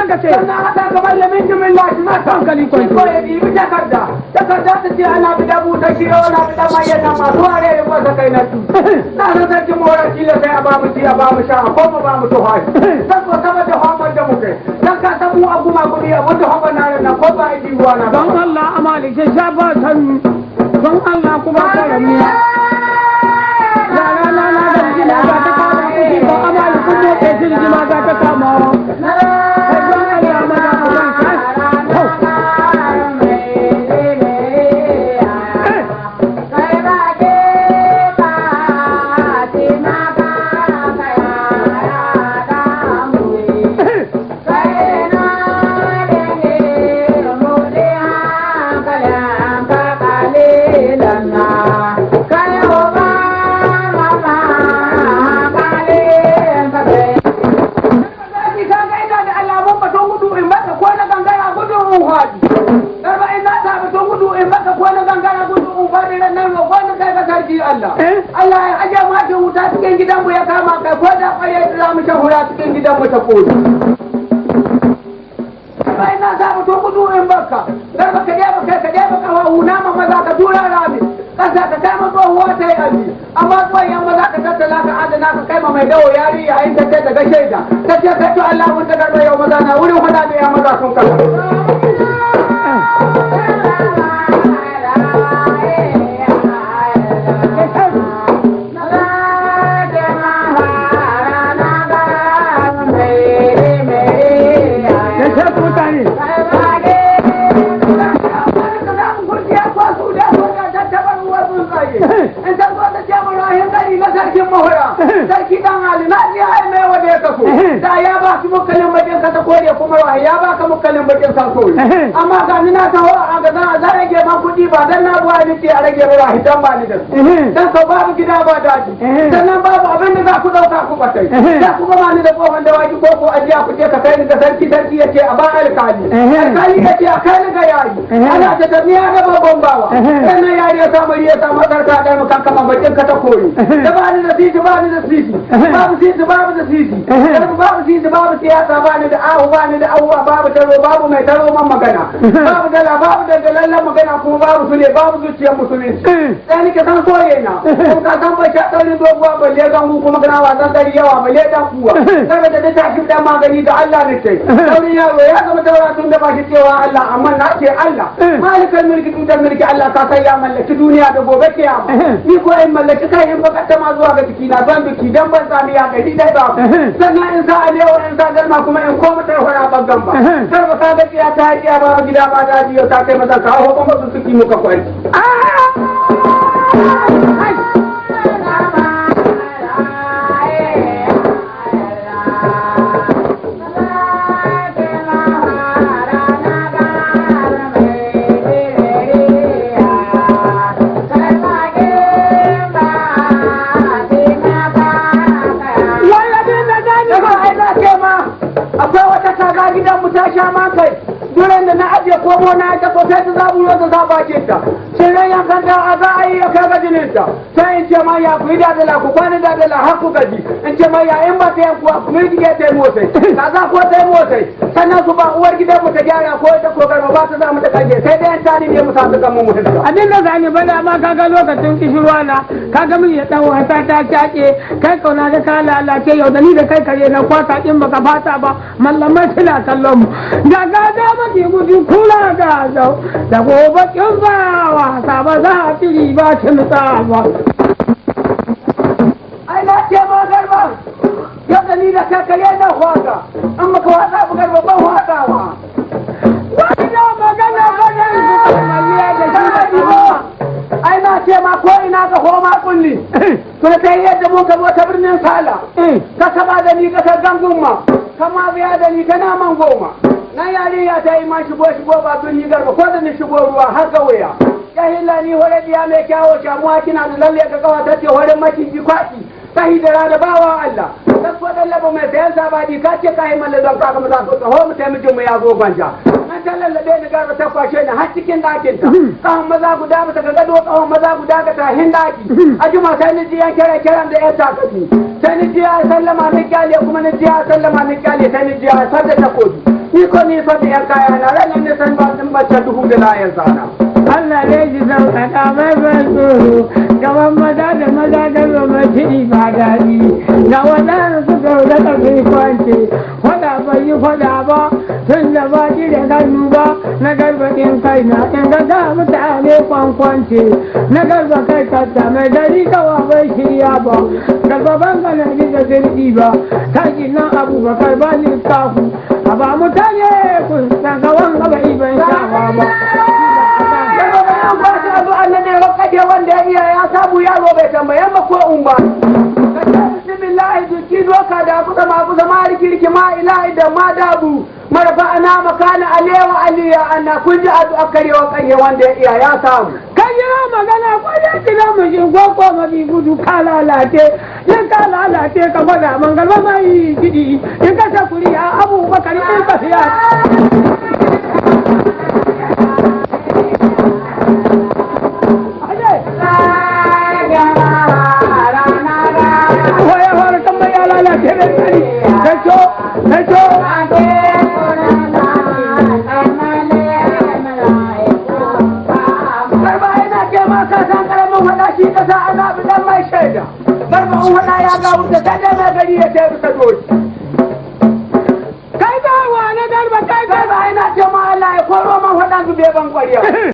ka ce sannan haka gaban da min jimin lashi mata hankali shi ko ya ɗibi takarda ta ce ana bi da buta shi yau na bi da mayan nan masu ware ya kwasa kai na su na san sarki mora shi da sai a ba mu ci a ba mu sha ko mu ba mu tuha dan ko saboda hamar da muke dan ka san mu abu ma kudi a wanda hamar na nan ko ba yi ruwa na don Allah amali ke sha ba san don Allah kuma karami la la la la da gina ba ta kama kuɗi ba amali kun ne ke jirgi ma za ta kama Allah ya aje ma da wuta cikin gidanmu ya kama kai ko da ƙarya za mu shahura cikin gidanmu ta koyi. Bai na sa mutum gudu in baka, dar baka je baka ka je baka hawu na ma maza ka tura rami, kasa ka kai ma tsohuwa ta yi abi, amma tsohon maza ka tattala ka adana ka kai ma mai dawo yari yayin ta ce daga shaida, ta ce kai to Allah mun ta garba yau maza na wurin hada da ya maza sun kasa. Sarki dan Ali na ji ai mai wanda ya kaso da ya ba su mukalin bakin ka ta kore kuma wa ya ba ka mukalin bakin ka so amma ga ni na taho a ga za rage ma kudi ba dan na buwa ni ce a rage ba hidan ba ni da dan ka babu gida ba daji sannan babu abin da za ku dauka ku batai da ku ba ni da kofan da waki ko ko ajiya ku je ka kai ni da sarki yace a ba alkali yace a kai ni ga yayi ana ta tafiya ga babban bawa sannan yayi ya samu riya ta makarta da mu kankama bakin ka ta kore da ba ni da sisi ba ni da sisi babu sisi babu da sisi babu sisi babu siyasa ba ni da ahu ba ni da ahuwa babu taro babu mai taro man magana babu dala babu da dalallan magana kuma babu su ne babu zuciyar musulunci sai ni ka san soye na kuma ka san bai shaɗa ni doguwa balle gangu kuma kana wasan dari yawa balle dan kuwa saboda da tashi dan magani da Allah ne sai saurin yaro ya zama taura tun da ba shi cewa Allah amma na ce Allah malikan mulki tutar mulki Allah ka sai ya mallaki duniya da gobe kiyama ni ko in mallaki kai in baka ta ma zuwa ga ciki na ban biki dan ban sami ya gari dai ba sannan in sa alewa in sa garma kuma in koma ta hora bangan ba kar ba ka ga kiya ta kiya ba gida ba da jiyo ta kai mata ka ho kuma su suki muka kwai duran da na ajiye komo na ta ko sai ta zabu ta za bakin ta sai ran yankan da a za a yi ya kai ga jinin ta sai in ce ma ya ku da dala ku kwana da dala har ku gaji in ce ma ya in ba ta yanku ku miji ya ta motsai ka za ko ta motsai sannan su ba uwar gidan mu ta gyara ko ta kokar ba ta za mu ta kaje sai dai tani ne mu sa ta gamu mu ta abin da zani ba da ma kaga lokacin kishirwa na kaga mun ya dan wata ta take kai kauna da ka lalace yau da ni da kai kare na kwata in baka fata ba mallamai suna kallon mu ga da maki gudu kula da zau da gobe kin ba wasa ba za a tiri ba cin ba ai na ce ma garba yau da ni da kai kare na kwata in baka wasa ba garba ban watawa wannan magana ai na ce ma ko ina ga homa kulli kuma kai yadda mun ka zo ta birnin sala ka taba da ni ka gangun ma kama biya da ni ta naman goma na yariya ta yi ma shigo ba sun yi garba ko da ni shigo ruwa har ga waya ya hilla ni hore diya mai kyawo shamuwa kina da lalle ka kawa ta ce hore maciji kwaki ta hidara da bawa Allah dan ko dan labo mai sayan sabadi ka ce kai malle don ka mu za ku ho mu taimake mu ya zo gwanja nan ta lallabe ni garba ta kwashe ni har cikin dakin ta kawon maza guda ba ta ga gado kawon maza guda ga tahin daki ajuma sai ni ji yan kiran da yan takati sai ni ji ya sallama ni kyale kuma ni ji ya sallama ni kyale sai ni ji ya sadda ta kodi Ni ko ni fa da yan kaya na ranar ne san ba din bacci duhu da layan sana. Allah ne ji sauƙaƙa mai ban tsoro gaban maza da maza da zama kiɗi ba daɗi ga waɗanda suka da ƙarfi kwance faɗa bai yi faɗa ba tun da ba ki da hannu ba na garbaɗin kai na in ga ga mutane kwankwance na garba kai kasta mai dari kawa bai shirya ba garbaban ga na ji da sirɗi ba taki nan abubakar ba ni kafu a ba mutane kun san gawan gaba iban shafa ba. wanda ya iya ya samu yaro bai tambaye ba ko umba kace bismillah duki doka da kusa ma rikirki ma ilahi da ma dabu marfa ana makana alewa aliya ana kun ji addu'a karewa kanye wanda ya iya ya samu kan yi magana ko da kina mu shi ko mabi gudu ka lalace ka gwada man galba mai kidi in ka ta kuriya abubakar in ka siya ya ga wuta ta da mai gari ya tafi ta doki kai ba wa na garba kai ba ina ce ma Allah ya koro man waɗansu beban ƙwariya